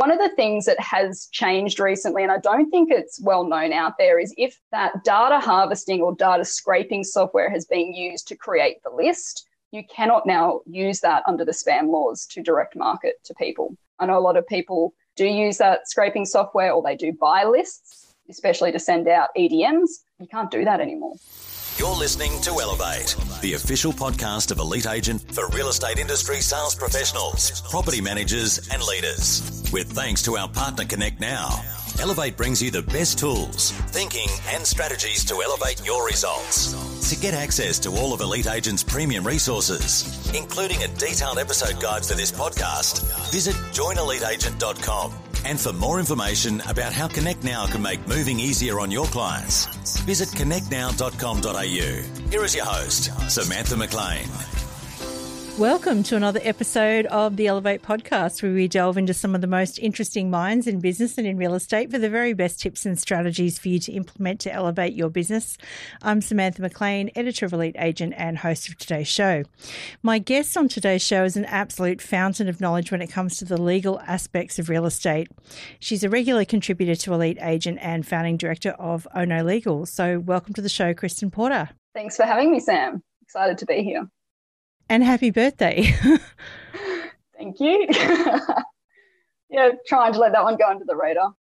One of the things that has changed recently, and I don't think it's well known out there, is if that data harvesting or data scraping software has been used to create the list, you cannot now use that under the spam laws to direct market to people. I know a lot of people do use that scraping software, or they do buy lists, especially to send out EDMs. You can't do that anymore. You're listening to Elevate, the official podcast of Elite Agent for real estate industry sales professionals, property managers and leaders. With thanks to our partner Connect Now, Elevate brings you the best tools, thinking and strategies to elevate your results. To get access to all of Elite Agent's premium resources, including a detailed episode guide for this podcast, visit joineliteagent.com. And for more information about how Connect Now can make moving easier on your clients, visit connectnow.com.au. Here is your host, Samantha McLean. Welcome to another episode of the Elevate podcast, where we delve into some of the most interesting minds in business and in real estate for the very best tips and strategies for you to implement to elevate your business. I'm Samantha McLean, editor of Elite Agent and host of today's show. My guest on today's show is an absolute fountain of knowledge when it comes to the legal aspects of real estate. She's a regular contributor to Elite Agent and founding director of Ono Legal. So welcome to the show, Kristen Porter. Thanks for having me, Sam. Excited to be here. And happy birthday. Thank you. Yeah, trying to let that one go under the radar.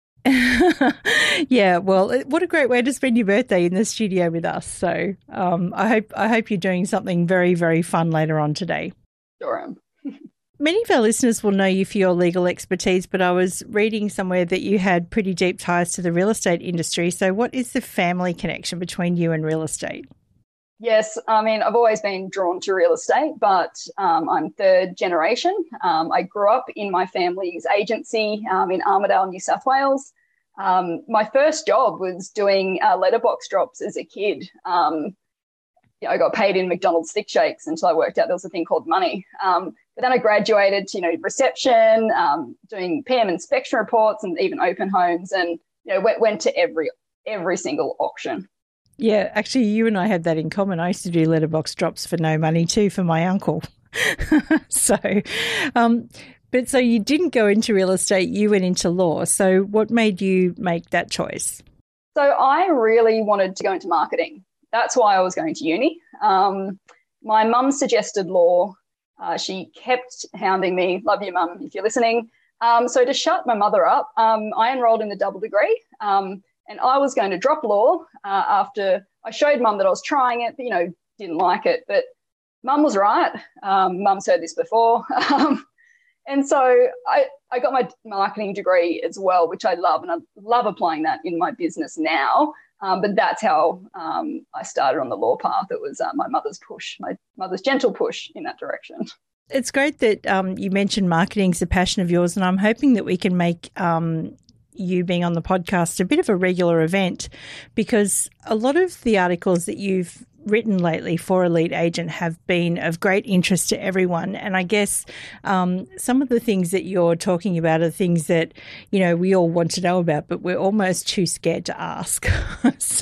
Yeah, well, what a great way to spend your birthday in the studio with us. So I hope you're doing something very, very fun later on today. Sure am. Many of our listeners will know you for your legal expertise, but I was reading somewhere that you had pretty deep ties to the real estate industry. So what is the family connection between you and real estate? Yes, I mean, I've always been drawn to real estate, but I'm third generation. I grew up in my family's agency in Armidale, New South Wales. My first job was doing letterbox drops as a kid. I got paid in McDonald's thick shakes until I worked out there was a thing called money. But then I graduated to, reception, doing PM inspection reports and even open homes, and, went to every single auction. Yeah, actually, you and I had that in common. I used to do letterbox drops for no money too for my uncle. So you didn't go into real estate, you went into law. So what made you make that choice? So I really wanted to go into marketing. That's why I was going to uni. My mum suggested law. She kept hounding me. Love you, Mum, if you're listening. So to shut my mother up, I enrolled in the double degree. And I was going to drop law after I showed Mum that I was trying it, but, didn't like it. But Mum was right. Mum's heard this before. And so I got my marketing degree as well, which I love. And I love applying that in my business now. But that's how I started on the law path. It was my mother's push, my mother's gentle push in that direction. It's great that you mentioned marketing is a passion of yours. And I'm hoping that we can make you being on the podcast a bit of a regular event, because a lot of the articles that you've written lately for Elite Agent have been of great interest to everyone. And I guess some of the things that you're talking about are things that, we all want to know about, but we're almost too scared to ask. So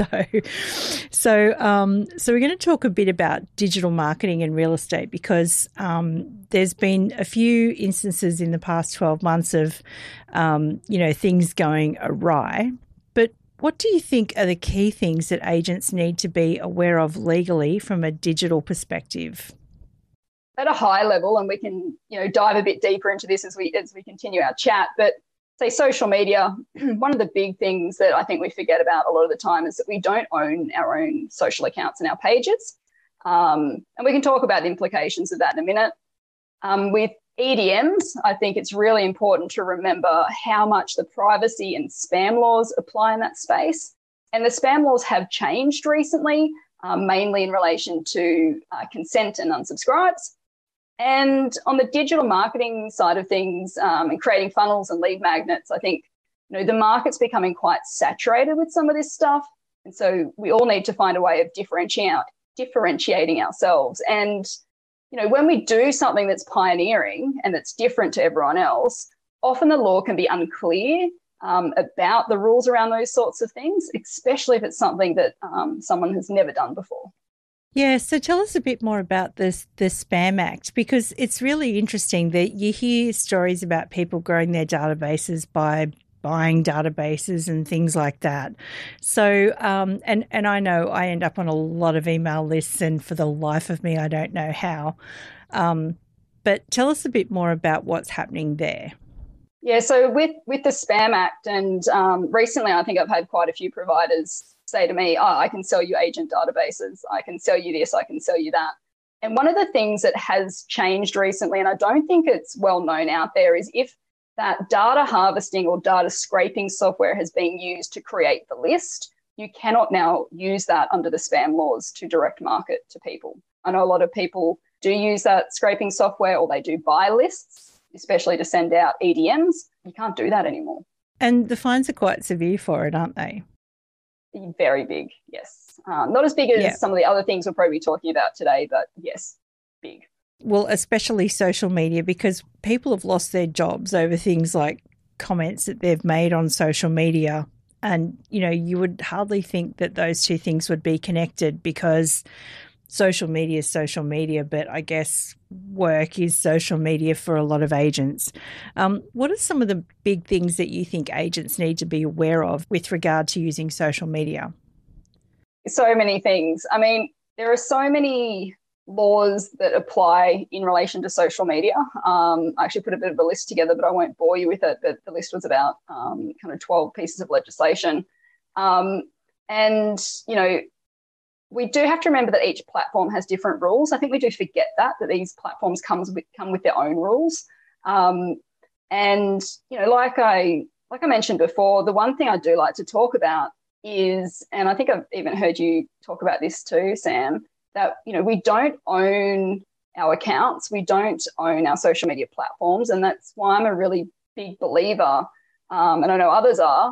we're going to talk a bit about digital marketing and real estate, because there's been a few instances in the past 12 months of, things going awry. But what do you think are the key things that agents need to be aware of legally from a digital perspective? At a high level, and we can, dive a bit deeper into this as we continue our chat, but say social media, one of the big things that I think we forget about a lot of the time is that we don't own our own social accounts and our pages. And we can talk about the implications of that in a minute. With EDMs, I think it's really important to remember how much the privacy and spam laws apply in that space. And the spam laws have changed recently, mainly in relation to consent and unsubscribes. And on the digital marketing side of things, and creating funnels and lead magnets, I think the market's becoming quite saturated with some of this stuff. And so we all need to find a way of differentiating ourselves. And when we do something that's pioneering and that's different to everyone else, often the law can be unclear about the rules around those sorts of things, especially if it's something that someone has never done before. Yeah, so tell us a bit more about the Spam Act, because it's really interesting that you hear stories about people growing their databases by buying databases and things like that. So, and I know I end up on a lot of email lists, and for the life of me, I don't know how. But tell us a bit more about what's happening there. Yeah, so with the Spam Act, and recently I think I've had quite a few providers say to me, I can sell you agent databases, I can sell you this, I can sell you that. And one of the things that has changed recently, and I don't think it's well known out there, is if that data harvesting or data scraping software has been used to create the list, you cannot now use that under the spam laws to direct market to people. I know a lot of people do use that scraping software, or they do buy lists, especially to send out EDMs. You can't do that anymore. And the fines are quite severe for it, aren't they? Very big, yes. Not as big as some of the other things we'll probably be talking about today, but yes, big. Well, especially social media, because people have lost their jobs over things like comments that they've made on social media. And, you know, you would hardly think that those two things would be connected, because social media is social media, but I guess work is social media for a lot of agents. What are some of the big things that you think agents need to be aware of with regard to using social media? So many things. I mean, there are so many laws that apply in relation to social media. I actually put a bit of a list together, but I won't bore you with it. But the list was about kind of 12 pieces of legislation. And, you know, we do have to remember that each platform has different rules. I think we do forget that these platforms come with their own rules. And, you know, like I mentioned before, the one thing I do like to talk about is, and I think I've even heard you talk about this too, Sam, that, you know, we don't own our accounts. We don't own our social media platforms. And that's why I'm a really big believer, and I know others are,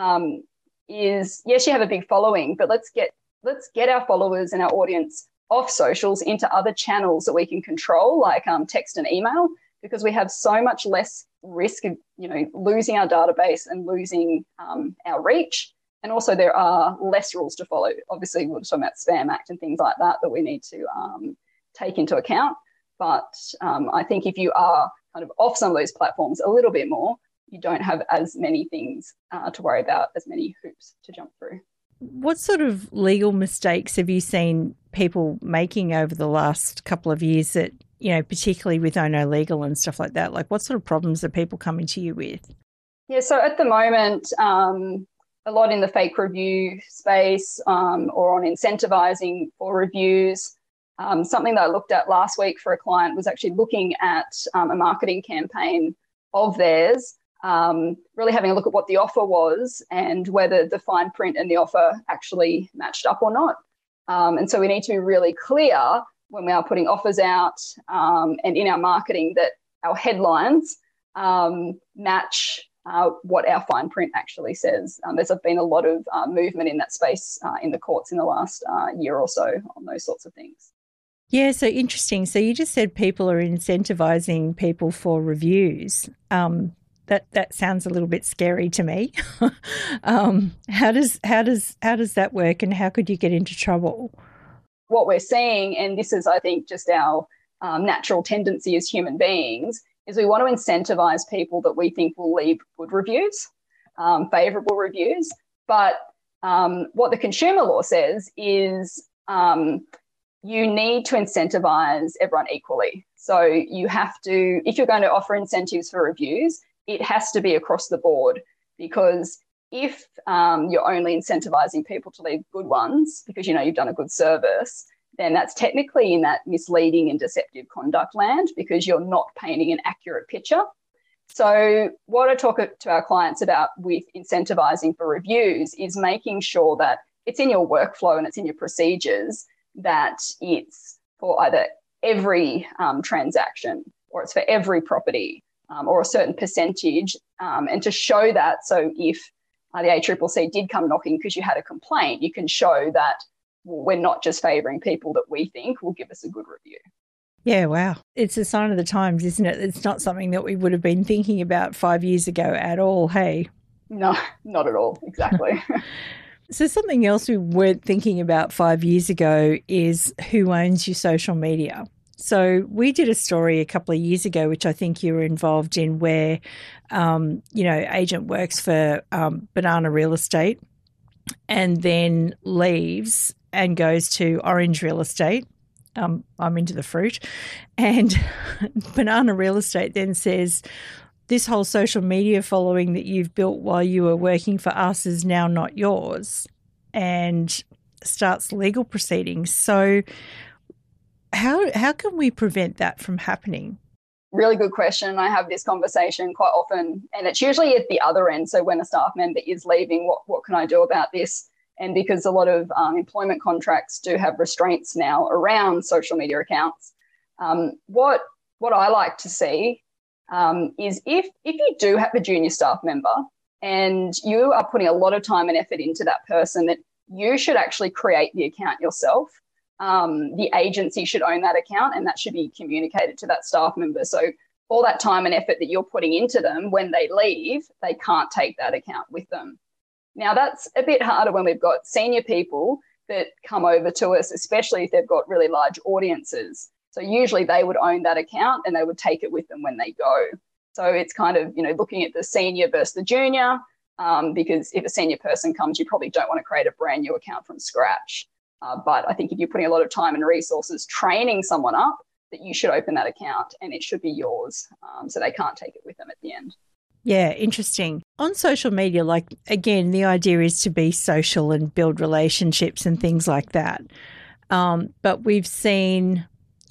is, yes, you have a big following, but let's get our followers and our audience off socials into other channels that we can control, like text and email, because we have so much less risk of, you know, losing our database and losing our reach. And also there are less rules to follow. Obviously, we're talking about Spam Act and things like that we need to take into account. But I think if you are kind of off some of those platforms a little bit more, you don't have as many things to worry about, as many hoops to jump through. What sort of legal mistakes have you seen people making over the last couple of years that, you know, particularly with Ono Legal and stuff like that? Like, what sort of problems are people coming to you with? Yeah, so at the moment, a lot in the fake review space, or on incentivizing for reviews. Something that I looked at last week for a client was actually looking at a marketing campaign of theirs, really having a look at what the offer was and whether the fine print and the offer actually matched up or not. And so we need to be really clear when we are putting offers out and in our marketing that our headlines match what our fine print actually says. There's been a lot of movement in that space in the courts in the last year or so on those sorts of things. Yeah, so interesting. So you just said people are incentivizing people for reviews. That sounds a little bit scary to me. How does that work, and how could you get into trouble? What we're seeing, and this is, I think, just our natural tendency as human beings, is we want to incentivize people that we think will leave good reviews, favourable reviews. But what the consumer law says is you need to incentivize everyone equally. So you have to, if you're going to offer incentives for reviews, it has to be across the board, because if you're only incentivizing people to leave good ones because, you know, you've done a good service, then that's technically in that misleading and deceptive conduct land, because you're not painting an accurate picture. So what I talk to our clients about with incentivizing for reviews is making sure that it's in your workflow and it's in your procedures, that it's for either every transaction, or it's for every property, or a certain percentage, and to show that. So if the ACCC did come knocking because you had a complaint, you can show that, well, we're not just favouring people that we think will give us a good review. Yeah, wow. It's a sign of the times, isn't it? It's not something that we would have been thinking about 5 years ago at all, hey? No, not at all. Exactly. So something else we weren't thinking about 5 years ago is who owns your social media. So we did a story a couple of years ago, which I think you were involved in, where, agent works for Banana Real Estate and then leaves and goes to Orange Real Estate. I'm into the fruit. And Banana Real Estate then says, this whole social media following that you've built while you were working for us is now not yours, and starts legal proceedings. So how can we prevent that from happening? Really good question. I have this conversation quite often, and it's usually at the other end. So when a staff member is leaving, what can I do about this? And because a lot of employment contracts do have restraints now around social media accounts, what I like to see is if you do have a junior staff member and you are putting a lot of time and effort into that person, that you should actually create the account yourself. The agency should own that account, and that should be communicated to that staff member. So all that time and effort that you're putting into them, when they leave, they can't take that account with them. Now, that's a bit harder when we've got senior people that come over to us, especially if they've got really large audiences. So usually they would own that account and they would take it with them when they go. So it's kind of, looking at the senior versus the junior, because if a senior person comes, you probably don't want to create a brand new account from scratch. But I think if you're putting a lot of time and resources training someone up, that you should open that account and it should be yours, so they can't take it with them at the end. Yeah, interesting. On social media, again, the idea is to be social and build relationships and things like that. But we've seen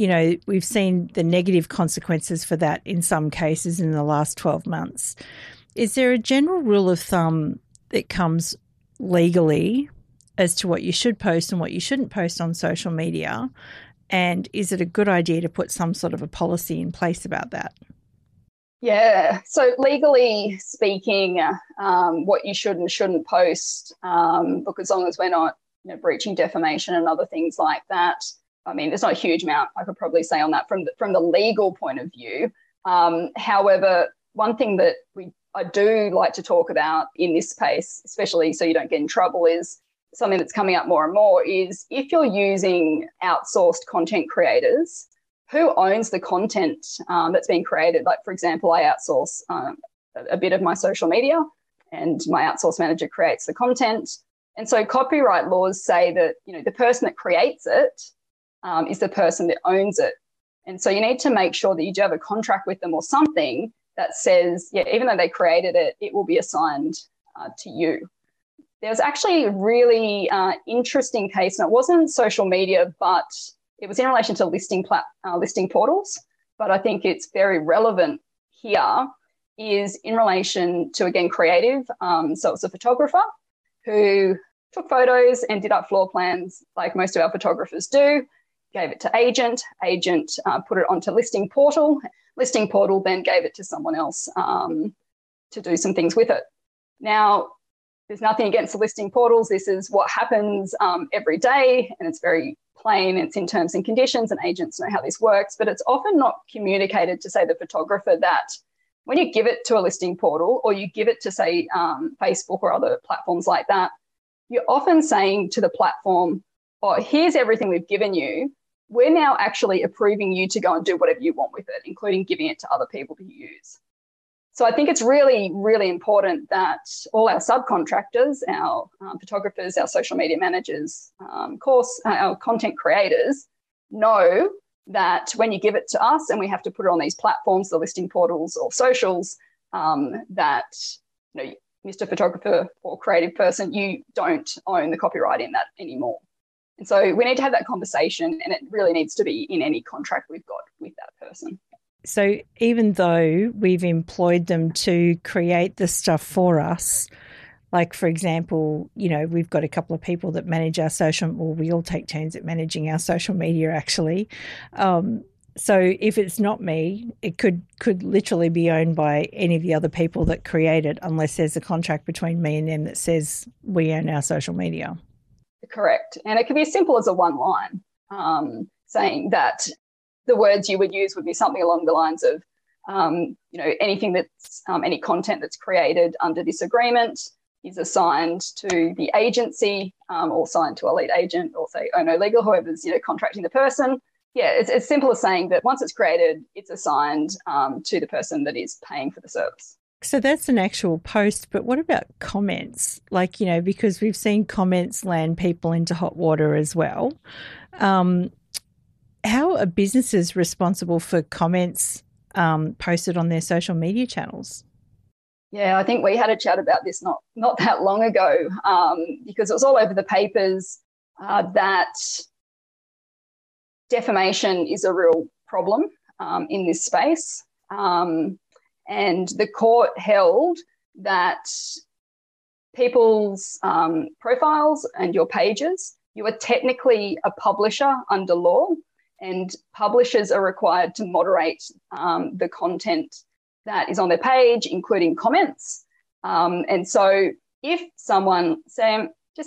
the negative consequences for that in some cases in the last 12 months. Is there a general rule of thumb that comes legally as to what you should post and what you shouldn't post on social media? And is it a good idea to put some sort of a policy in place about that? Yeah, so legally speaking, what you should and shouldn't post, look, as long as we're not breaching defamation and other things like that, I mean, there's not a huge amount I could probably say on that from the legal point of view. However, one thing that I do like to talk about in this space, especially so you don't get in trouble, is something that's coming up more and more, is if you're using outsourced content creators, who owns the content that's being created? Like, for example, I outsource a bit of my social media and my outsource manager creates the content. And so copyright laws say that, the person that creates it is the person that owns it. And so you need to make sure that you do have a contract with them or something that says, even though they created it, it will be assigned to you. There's actually a really interesting case, and it wasn't social media, but it was in relation to listing portals, but I think it's very relevant here, is in relation to, again, creative. So it's a photographer who took photos and did up floor plans like most of our photographers do, gave it to agent put it onto listing portal then gave it to someone else to do some things with it. Now, there's nothing against the listing portals. This is what happens every day, and it's very plain. It's in terms and conditions, and agents know how this works, but it's often not communicated to, say, the photographer that when you give it to a listing portal or you give it to, say, Facebook or other platforms like that, you're often saying to the platform, oh, here's everything we've given you. We're now actually approving you to go and do whatever you want with it, including giving it to other people to use. So I think it's really, really important that all our subcontractors, our photographers, our social media managers, our content creators know that when you give it to us and we have to put it on these platforms, the listing portals or socials, that Mr. Photographer or creative person, you don't own the copyright in that anymore. And so we need to have that conversation, and it really needs to be in any contract we've got with that person. So even though we've employed them to create the stuff for us, like, for example, we've got a couple of people that manage our we all take turns at managing our social media, actually. So if it's not me, it could literally be owned by any of the other people that create it, unless there's a contract between me and them that says we own our social media. Correct. And it could be as simple as a one line saying that the words you would use would be something along the lines of, anything that's any content that's created under this agreement is assigned to the agency or assigned to a lead agent or say Ono Legal, whoever's contracting the person. Yeah, it's as simple as saying that once it's created, it's assigned to the person that is paying for the service. So that's an actual post, but what about comments? Like, because we've seen comments land people into hot water as well. How are businesses responsible for comments posted on their social media channels? Yeah, I think we had a chat about this not that long ago because it was all over the papers that defamation is a real problem in this space. And the court held that people's profiles and your pages, you are technically a publisher under law, and publishers are required to moderate the content that is on their page, including comments. And so if someone, I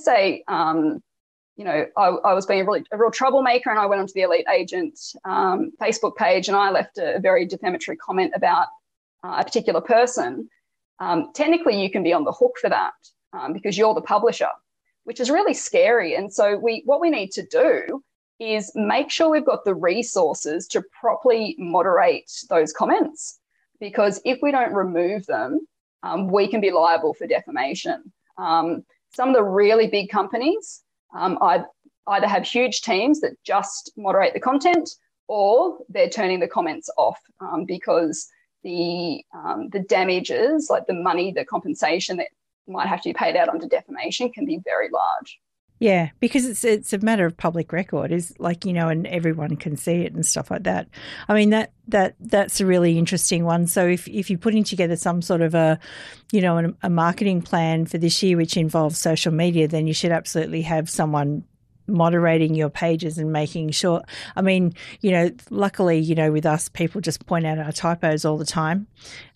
was being a real troublemaker and I went onto the Elite Agent Facebook page and I left a very defamatory comment about a particular person, technically you can be on the hook for that because you're the publisher, which is really scary. And so what we need to do is make sure we've got the resources to properly moderate those comments, because if we don't remove them, we can be liable for defamation. Some of the really big companies either have huge teams that just moderate the content, or they're turning the comments off because the damages, like the money, the compensation that might have to be paid out under defamation can be very large. Yeah, because it's a matter of public record, is like, and everyone can see it and stuff like that. I mean, that's a really interesting one. So if you're putting together some sort of a marketing plan for this year which involves social media, then you should absolutely have someone moderating your pages and making sure. I mean, luckily, with us, people just point out our typos all the time.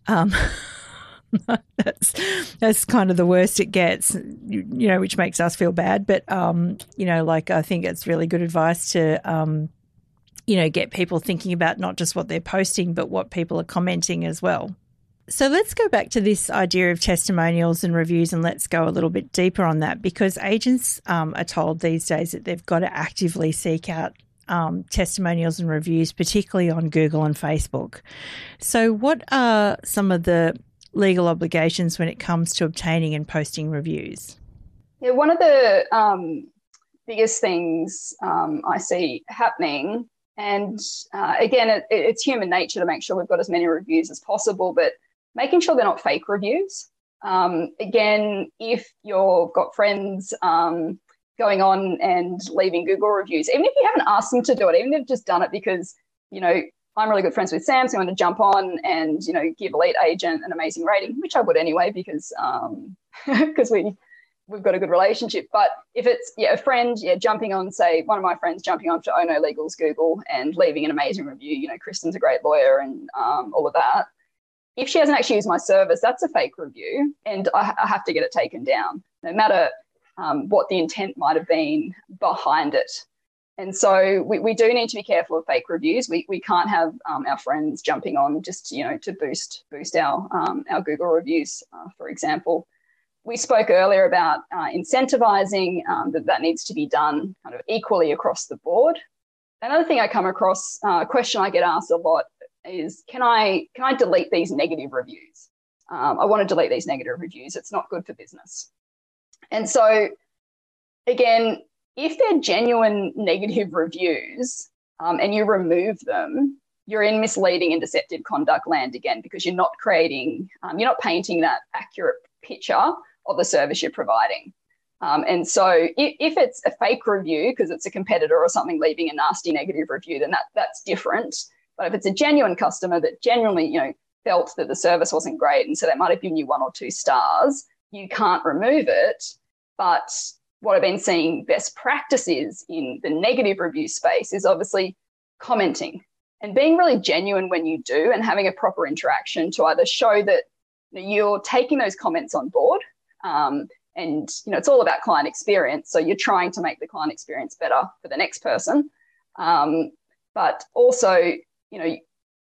That's kind of the worst it gets, which makes us feel bad. But, I think it's really good advice to, get people thinking about not just what they're posting, but what people are commenting as well. So let's go back to this idea of testimonials and reviews, and let's go a little bit deeper on that, because agents are told these days that they've got to actively seek out testimonials and reviews, particularly on Google and Facebook. So what are some of the legal obligations when it comes to obtaining and posting reviews? Yeah, one of the biggest things I see happening, and again, it's human nature to make sure we've got as many reviews as possible, but making sure they're not fake reviews. Again, if you've got friends going on and leaving Google reviews, even if you haven't asked them to do it, even if they've just done it because, I'm really good friends with Sam, so I'm going to jump on and, give Elite Agent an amazing rating, which I would anyway, because we've got a good relationship. But if it's a friend, jumping on, say, one of my friends jumping on to Ono Legal's Google and leaving an amazing review, Kristen's a great lawyer and all of that. If she hasn't actually used my service, that's a fake review, and I have to get it taken down, no matter what the intent might have been behind it. And so we do need to be careful of fake reviews. We can't have our friends jumping on just to boost our Google reviews, for example. We spoke earlier about incentivizing, that needs to be done kind of equally across the board. Another thing I come across, a question I get asked a lot is, can I delete these negative reviews? I want to delete these negative reviews. It's not good for business. And so, again, if they're genuine negative reviews and you remove them, you're in misleading and deceptive conduct land again, because you're not painting that accurate picture of the service you're providing. And so if it's a fake review because it's a competitor or something leaving a nasty negative review, then that's different. But if it's a genuine customer that genuinely, felt that the service wasn't great, and so they might have given you 1 or 2 stars, you can't remove it. But what I've been seeing best practices in the negative review space is obviously commenting and being really genuine when you do, and having a proper interaction to either show that you're taking those comments on board. And, it's all about client experience. So you're trying to make the client experience better for the next person. But also,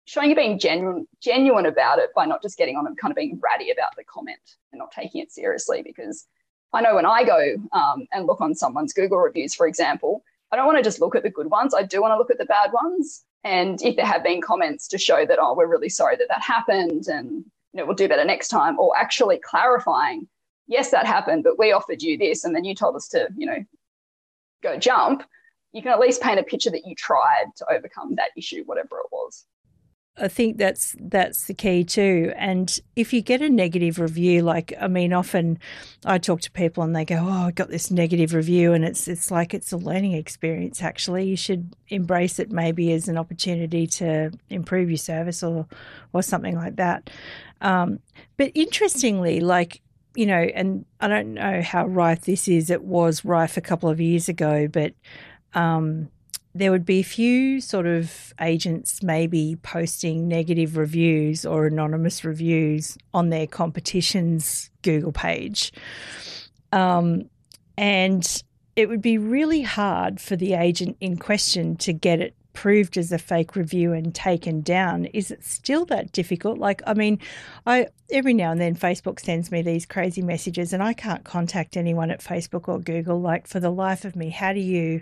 showing you being genuine about it by not just getting on and kind of being ratty about the comment and not taking it seriously. Because I know when I go and look on someone's Google reviews, for example, I don't want to just look at the good ones. I do want to look at the bad ones. And if there have been comments to show that, oh, we're really sorry that happened and, we'll do better next time, or actually clarifying, yes, that happened, but we offered you this and then you told us to, go jump, you can at least paint a picture that you tried to overcome that issue, whatever it was. I think that's the key too. And if you get a negative review, often I talk to people and they go, oh, I got this negative review, and it's like it's a learning experience, actually. You should embrace it maybe as an opportunity to improve your service or something like that. But interestingly, and I don't know how rife this is. It was rife a couple of years ago, but there would be a few sort of agents maybe posting negative reviews or anonymous reviews on their competition's Google page. And it would be really hard for the agent in question to get it proved as a fake review and taken down. Is it still that difficult? I every now and then Facebook sends me these crazy messages and I can't contact anyone at Facebook or Google. For the life of me, how do you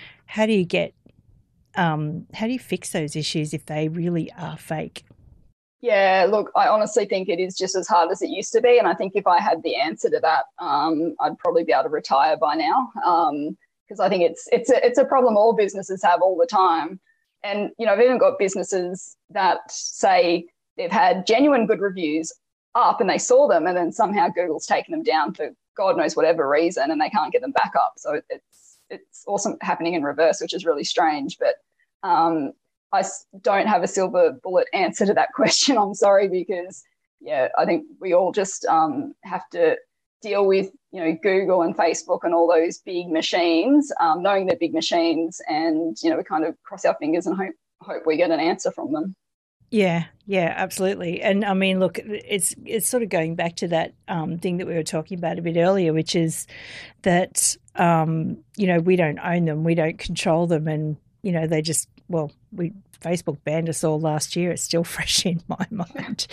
fix those issues if they really are fake? Yeah, look, I honestly think it is just as hard as it used to be. And I think if I had the answer to that, I'd probably be able to retire by now. Because I think it's a problem all businesses have all the time. And, I've even got businesses that say they've had genuine good reviews up and they saw them and then somehow Google's taken them down for God knows whatever reason and they can't get them back up. So it's also happening in reverse, which is really strange. But I don't have a silver bullet answer to that question. I'm sorry, because, I think we all just have to deal with, Google and Facebook and all those big machines, knowing they're big machines, and, we kind of cross our fingers and hope we get an answer from them. Yeah, absolutely. And look, it's sort of going back to that thing that we were talking about a bit earlier, which is that, we don't own them, we don't control them, and, they just, Facebook banned us all last year. It's still fresh in my mind.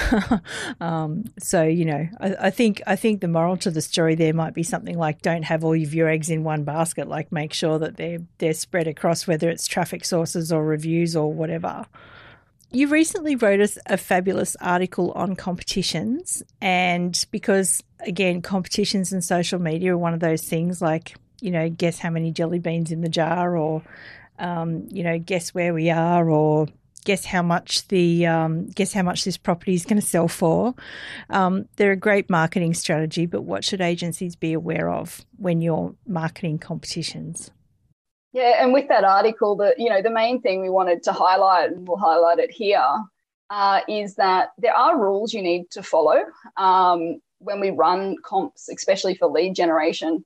So, I think the moral to the story there might be something like, don't have all of your eggs in one basket. Make sure that they're spread across, whether it's traffic sources or reviews or whatever. You recently wrote us a fabulous article on competitions, and because, again, competitions and social media are one of those things guess how many jelly beans in the jar, or guess where we are, or guess how much this property is going to sell for. They're a great marketing strategy, but what should agencies be aware of when you're marketing competitions? Yeah, and with that article, the main thing we wanted to highlight, and we'll highlight it here, is that there are rules you need to follow when we run comps, especially for lead generation.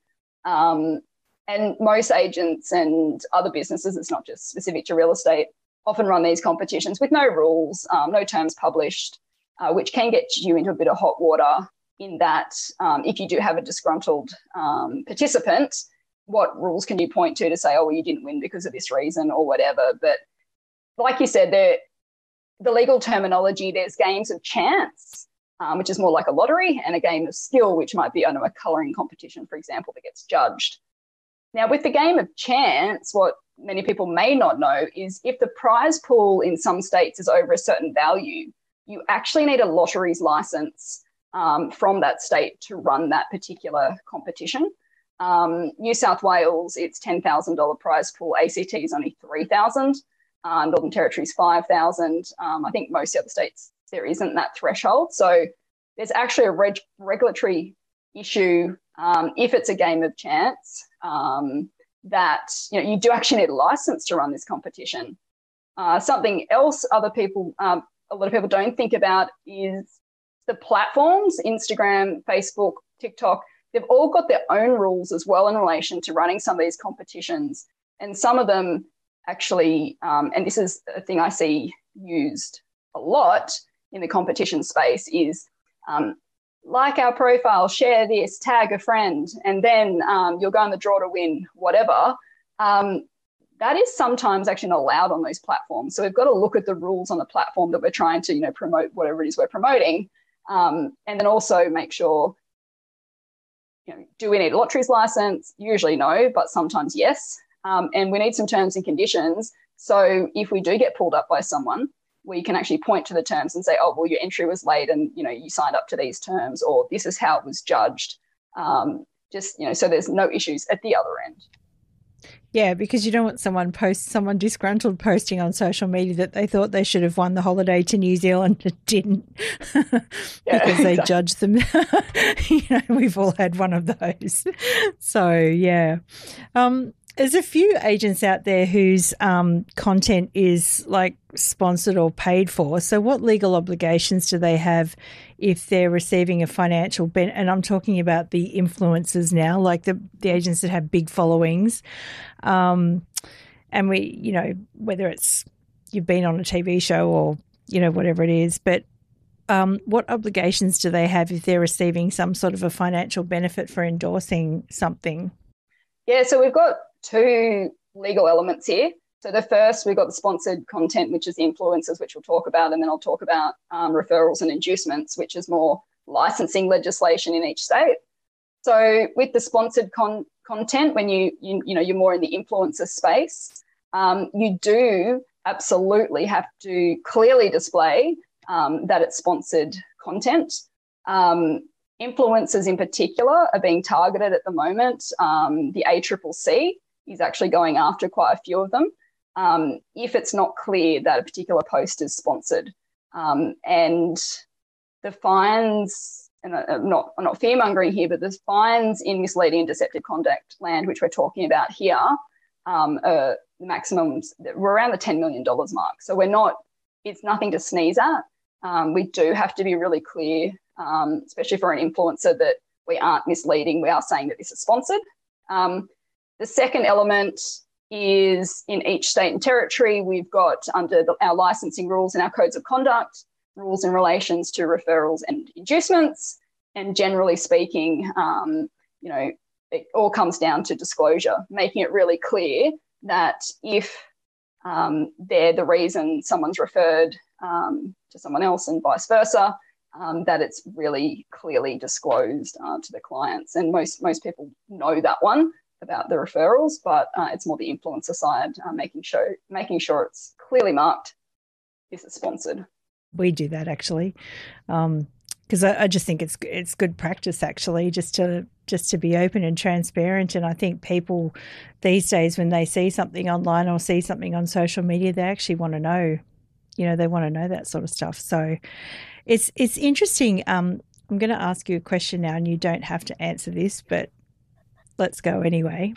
And most agents and other businesses, it's not just specific to real estate, often run these competitions with no rules, no terms published, which can get you into a bit of hot water in that if you do have a disgruntled participant, what rules can you point to say, oh, well, you didn't win because of this reason or whatever. But like you said, the legal terminology, there's games of chance, which is more like a lottery, and a game of skill, which might be a colouring competition, for example, that gets judged. Now, with the game of chance, what many people may not know is if the prize pool in some states is over a certain value, you actually need a lotteries license from that state to run that particular competition. New South Wales, it's $10,000 prize pool. ACT is only $3,000. Northern Territory is $5,000. I think most of the other states, there isn't that threshold. So there's actually a regulatory issue if it's a game of chance that you do actually need a license to run this competition. Something else a lot of people don't think about is the platforms, Instagram, Facebook, TikTok. They've all got their own rules as well in relation to running some of these competitions. And some of them actually, and this is a thing I see used a lot in the competition space, is like our profile, share this, tag a friend, and then you'll go in the draw to win whatever. that is sometimes actually not allowed on those platforms. So we've got to look at the rules on the platform that we're trying to, promote whatever it is we're promoting. And then also make sure, do we need a lotteries license? Usually no, but sometimes yes. And we need some terms and conditions. So if we do get pulled up by someone, we can actually point to the terms and say, oh, well, your entry was late and, you signed up to these terms, or this is how it was judged. So there's no issues at the other end. Yeah, because you don't want someone disgruntled posting on social media that they thought they should have won the holiday to New Zealand and didn't because they judged them. We've all had one of those. So, yeah. There's a few agents out there whose content is like sponsored or paid for. So what legal obligations do they have if they're receiving a financial benefit? And I'm talking about the influencers now, like the agents that have big followings. And whether it's you've been on a TV show or, whatever it is, but what obligations do they have if they're receiving some sort of a financial benefit for endorsing something? Yeah, so we've got two legal elements here. So the first, we've got the sponsored content, which is the influencers, which we'll talk about, and then I'll talk about referrals and inducements, which is more licensing legislation in each state. So with the sponsored content, when you're more in the influencer space, you do absolutely have to clearly display that it's sponsored content. Influencers in particular are being targeted at the moment. The ACCC is actually going after quite a few of them if it's not clear that a particular post is sponsored. And the fines, and I'm not fear-mongering here, but the fines in misleading and deceptive conduct land, which we're talking about here, the maximums were around the $10 million mark. So it's nothing to sneeze at. We do have to be really clear, especially for an influencer, that we aren't misleading. We are saying that this is sponsored. The second element is in each state and territory, we've got under our licensing rules and our codes of conduct, rules in relations to referrals and inducements. And generally speaking, it all comes down to disclosure, making it really clear that if they're the reason someone's referred to someone else and vice versa, that it's really clearly disclosed to the clients. And most people know that one about the referrals, but it's more the influencer side, making sure it's clearly marked this is sponsored. We do that actually, because I just think it's good practice actually, just to be open and transparent. And I think people these days, when they see something online or see something on social media, they actually want to know. They want to know that sort of stuff. So it's interesting. I'm going to ask you a question now, and you don't have to answer this, but let's go anyway.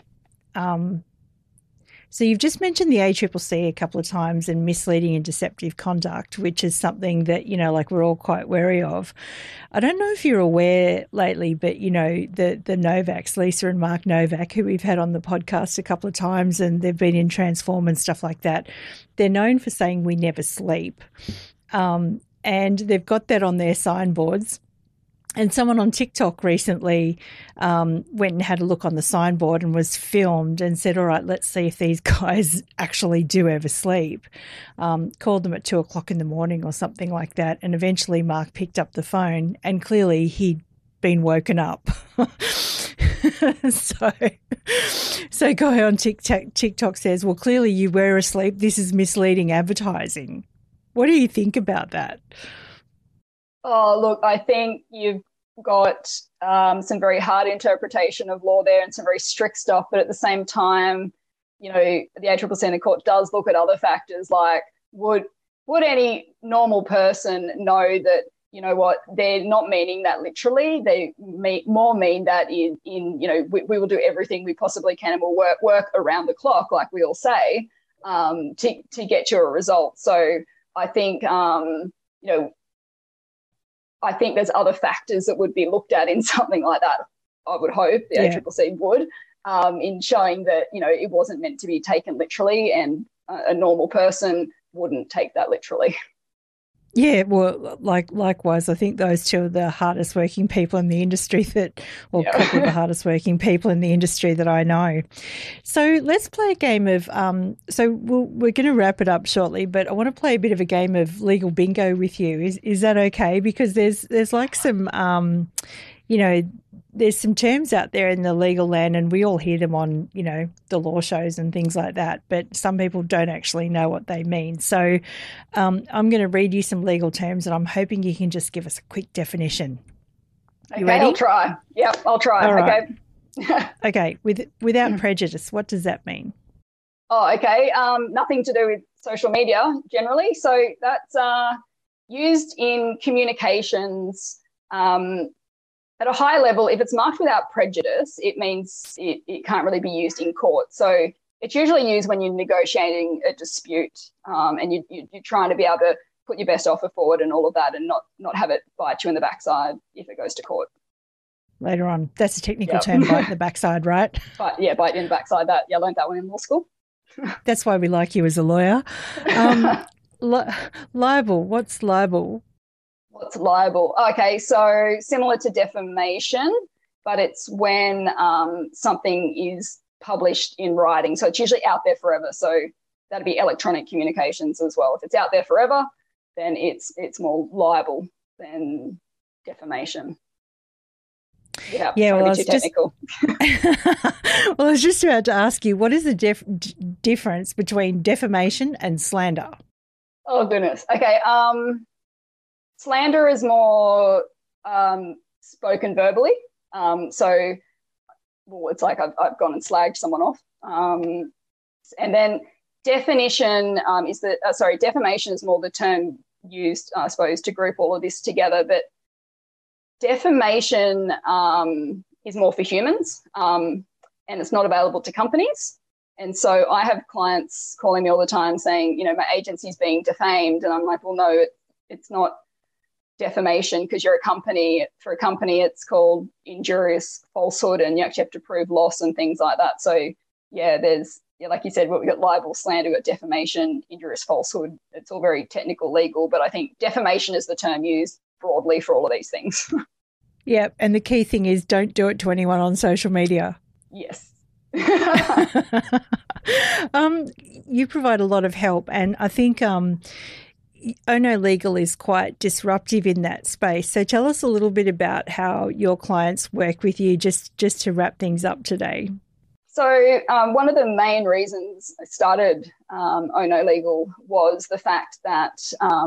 So you've just mentioned the ACCC a couple of times and misleading and deceptive conduct, which is something that, we're all quite wary of. I don't know if you're aware lately, but, the Novaks, Lisa and Mark Novak, who we've had on the podcast a couple of times, and they've been in Transform and stuff like that, they're known for saying we never sleep. And they've got that on their signboards. And someone on TikTok recently went and had a look on the signboard and was filmed and said, all right, let's see if these guys actually do ever sleep. Called them at 2:00 in the morning or something like that. And eventually Mark picked up the phone and clearly he'd been woken up. So guy on TikTok says, well, clearly you were asleep. This is misleading advertising. What do you think about that? Oh, look, I think you've got some very hard interpretation of law there and some very strict stuff. But at the same time, the ACCC and the court does look at other factors like would any normal person know that, they're not meaning that literally. They more mean that in we will do everything we possibly can and we'll work around the clock, like we all say, to get you a result. So I think, I think there's other factors that would be looked at in something like that. I would hope the ACCC would, in showing that, it wasn't meant to be taken literally and a normal person wouldn't take that literally. Yeah, well, likewise, I think those two are the hardest working people in the industry or a couple of the hardest working people in the industry that I know. So let's play a game of. We're going to wrap it up shortly, but I want to play a bit of a game of legal bingo with you. Is that okay? Because there's like some there's some terms out there in the legal land, and we all hear them on, the law shows and things like that, but some people don't actually know what they mean. So I'm going to read you some legal terms, and I'm hoping you can just give us a quick definition. You ready? I'll try. Yep, I'll try. All right. Okay. Okay. Without prejudice, what does that mean? Oh, okay. Nothing to do with social media generally. So that's used in communications. At a high level, if it's marked without prejudice, it means it can't really be used in court. So it's usually used when you're negotiating a dispute, and you're trying to be able to put your best offer forward and all of that, and not have it bite you in the backside if it goes to court. Later on. That's a technical term, bite in the backside, right? Bite you in the backside. I learned that one in law school. That's why we like you as a lawyer. Libel. What's libel? What's libel? Okay, so similar to defamation, but it's when something is published in writing. So it's usually out there forever. So that'd be electronic communications as well. If it's out there forever, then it's more liable than defamation. Yeah, well, I was too technical. Well, I was just about to ask you, what is the difference between defamation and slander? Oh, goodness. Okay, slander is more spoken verbally. So, it's like I've gone and slagged someone off. And then defamation is more the term used, I suppose, to group all of this together. But defamation is more for humans, and it's not available to companies. And so I have clients calling me all the time saying, my agency's being defamed. And I'm like, well, no, it's not defamation because you're a company. For a company, it's called injurious falsehood, and you actually have to prove loss and things like that. So, like you said, we've got libel, slander, we've got defamation, injurious falsehood. It's all very technical, legal, but I think defamation is the term used broadly for all of these things. Yeah, and the key thing is don't do it to anyone on social media. Yes. You provide a lot of help, and I think Ono Legal is quite disruptive in that space. So tell us a little bit about how your clients work with you, just to wrap things up today. So one of the main reasons I started Ono Legal was the fact that,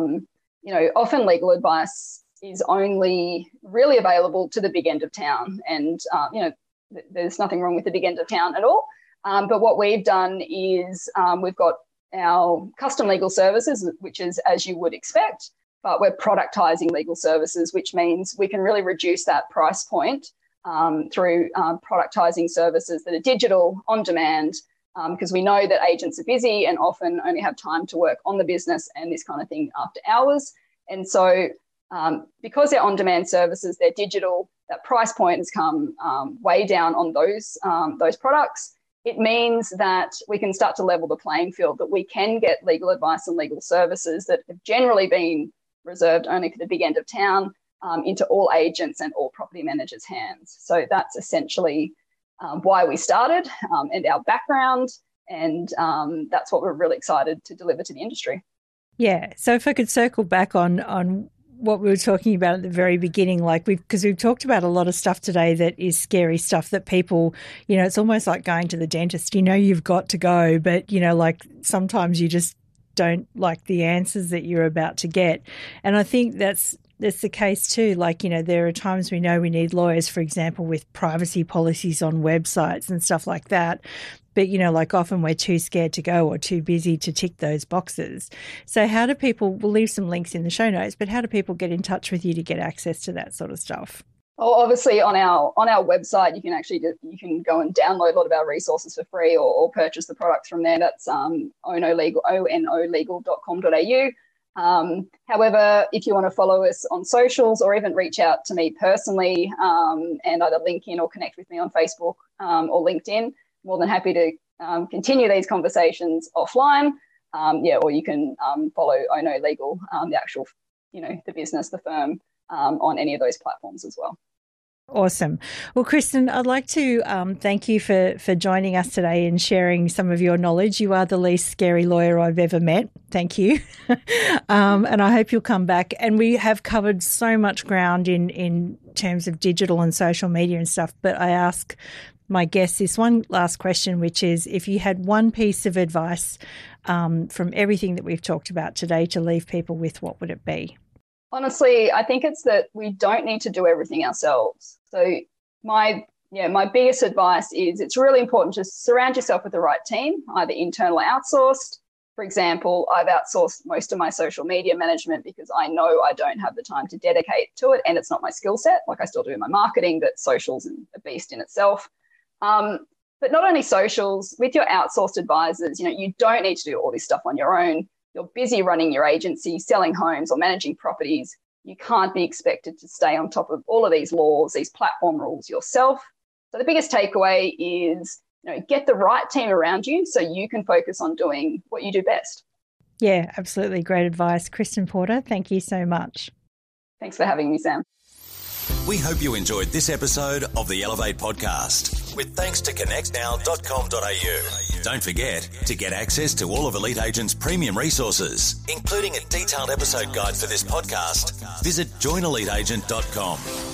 often legal advice is only really available to the big end of town. And, there's nothing wrong with the big end of town at all. But what we've done is we've got our custom legal services, which is as you would expect, but we're productizing legal services, which means we can really reduce that price point through productizing services that are digital, on demand, because we know that agents are busy and often only have time to work on the business and this kind of thing after hours. And so because they're on-demand services, they're digital, that price point has come way down on those products. It means that we can start to level the playing field, that we can get legal advice and legal services that have generally been reserved only for the big end of town into all agents and all property managers' hands. So that's essentially why we started and our background, and that's what we're really excited to deliver to the industry. Yeah. So if I could circle back on what we were talking about at the very beginning, because we've talked about a lot of stuff today that is scary stuff that people, it's almost like going to the dentist. You've got to go, but, sometimes you just don't like the answers that you're about to get. And I think that's the case too. There are times we know we need lawyers, for example, with privacy policies on websites and stuff like that. But, often we're too scared to go or too busy to tick those boxes. So how do people, we'll leave some links in the show notes, but how do people get in touch with you to get access to that sort of stuff? Oh, obviously on our website, you can go and download a lot of our resources for free or purchase the products from there. That's onolegal.com.au. However, if you want to follow us on socials or even reach out to me personally and either link in or connect with me on Facebook or LinkedIn, more than happy to continue these conversations offline. Or you can follow Ono Legal, the actual the business, the firm on any of those platforms as well. Awesome. Well, Kristen, I'd like to thank you for joining us today and sharing some of your knowledge. You are the least scary lawyer I've ever met. Thank you. And I hope you'll come back. And we have covered so much ground in terms of digital and social media and stuff. But I ask my guests this one last question, which is, if you had one piece of advice from everything that we've talked about today to leave people with, what would it be? Honestly, I think it's that we don't need to do everything ourselves. So my biggest advice is it's really important to surround yourself with the right team, either internal or outsourced. For example, I've outsourced most of my social media management because I know I don't have the time to dedicate to it, and it's not my skill set. Like, I still do my marketing, but social's a beast in itself. But not only socials, with your outsourced advisors, you don't need to do all this stuff on your own. You're busy running your agency, selling homes or managing properties. You can't be expected to stay on top of all of these laws, these platform rules yourself. So the biggest takeaway is, get the right team around you so you can focus on doing what you do best. Yeah, absolutely. Great advice. Kristen Porter, thank you so much. Thanks for having me, Sam. We hope you enjoyed this episode of the Elevate podcast, with thanks to connectnow.com.au. Don't forget to get access to all of Elite Agent's premium resources, including a detailed episode guide for this podcast. Visit joineliteagent.com.